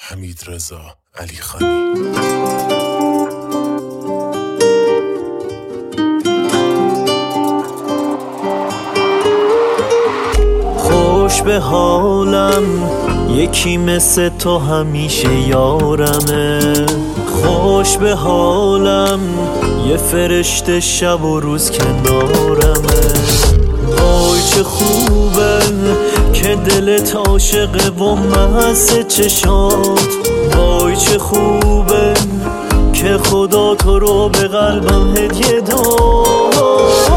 حمیدرضا علیخانی. خوش به حالم یکی مثل تو همیشه یارمه. خوش به حالم یه فرشته شب و روز کنارمه. وای چه خوبه که دلت عاشقه و مست چشات. وای چه خوبه که خدا تو رو به قلبم هدیه داد.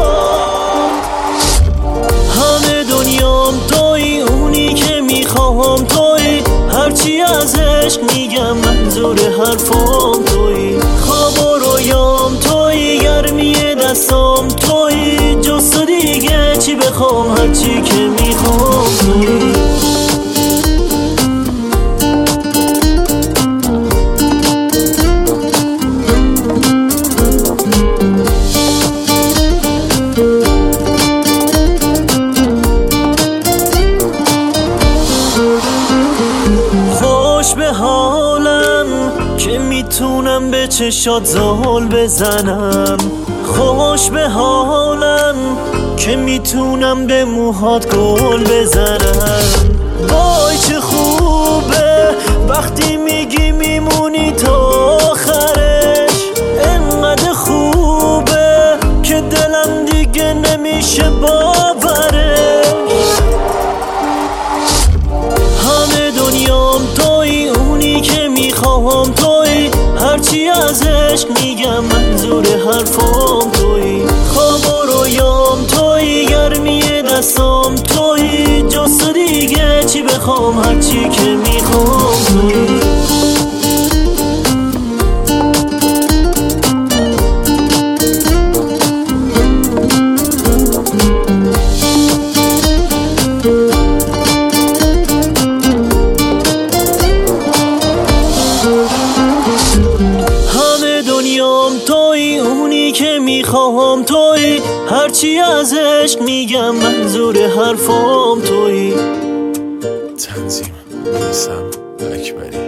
همه دنیام توی، اونی که میخوام توی، هرچی از عشق میگم منظور حرفام توی. خواب و رویام توی، گرمی دستام توی، جز تو دیگه چی بخوام، هرچی که میخوام توی. خوش به حالم که میتونم به چشات زال بزنم. خوش به حالم که میتونم به موهات گل بزنم. وای چه خوبه وقتی میگی میمونی تا آخرش. انقدر خوبه که دلم دیگه نمیشه باورش. همه دنیام توی، اونی که میخوام توی، هرچی از عشق میگم منظور حرفام توی. خواب و رویام توی، گرمی دستام توی، جز تو دیگه چی بخوام، هرچی که میخوام توی. توی اونی که میخوام توی، هرچی از عشق میگم منظور حرفام توی. تنظیم میثم اکبری.